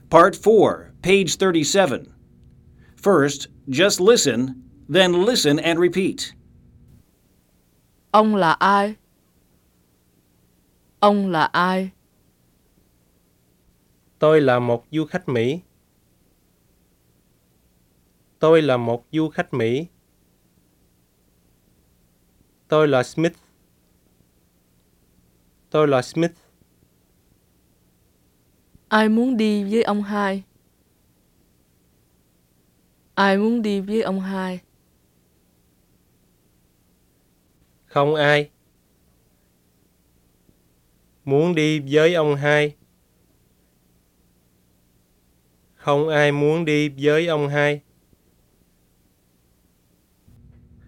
Part 4, page 37. First, just listen, then listen and repeat. Ông là ai? Ông là ai? Tôi là một du khách Mỹ. Tôi là một du khách Mỹ. Tôi là Smith. Tôi là Smith. Ai muốn đi với ông hai? Ai muốn đi với ông hai? Không ai. Muốn đi với ông hai. Không ai muốn đi với ông hai.